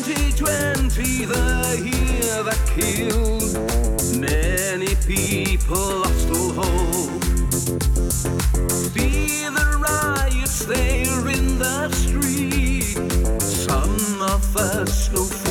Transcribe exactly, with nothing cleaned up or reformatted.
twenty twenty, the year that killed many people, lost all hope. See the riots there in the street, some of us go free.